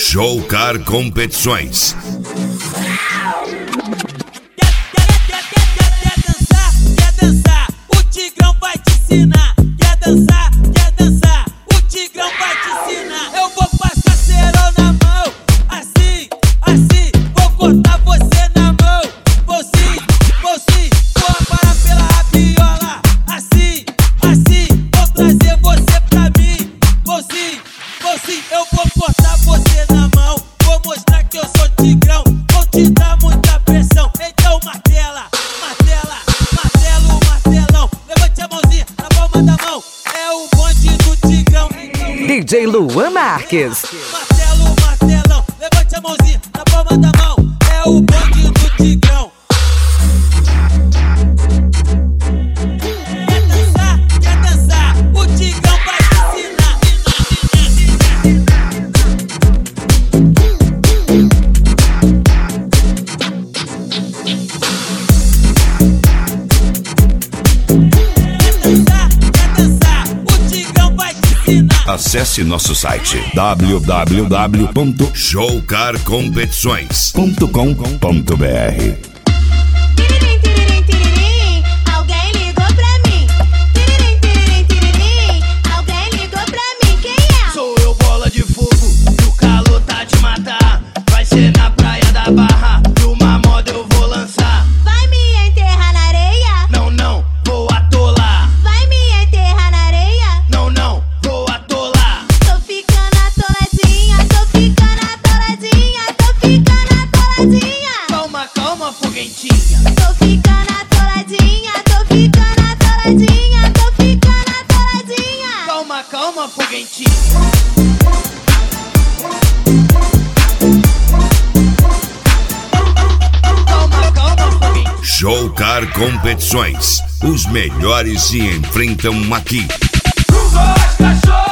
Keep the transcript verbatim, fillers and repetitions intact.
Showcar Competições. D J Luan Marques. Martelo, martelão, levante a mãozinha na palma da mão. É o bonde do Tigrão. Quer dançar, quer dançar, o Tigrão vai te ensinar. Quer dançar, quer dançar, o Tigrão vai te ensinar. Acesse nosso site w w w ponto showcar competições ponto com ponto b r. Tiririm, tiririm, tiririm, alguém ligou pra mim. Tiririm, tiririm, tiririm, alguém ligou pra mim. Quem é? Sou eu, bola de fogo, e o calor tá de matar. Vai ser na praia da Barra, e uma moda eu vou lançar. Vai me enterrar na areia? Não, não, vou atolar. Vai me enterrar na areia? Não, não, vou atolar. Tô ficando atoladinha, tô ficando atoladinha, tô ficando atoladinha. Calma, calma, foguentinha. Tô ficando atoladinha, tô ficando atoladinha, tô ficando atoladinha. Calma, calma, foguentinha. Calma, calma, foguentinha. Showcar Competições. Os melhores se enfrentam aqui. Tu gosta, show!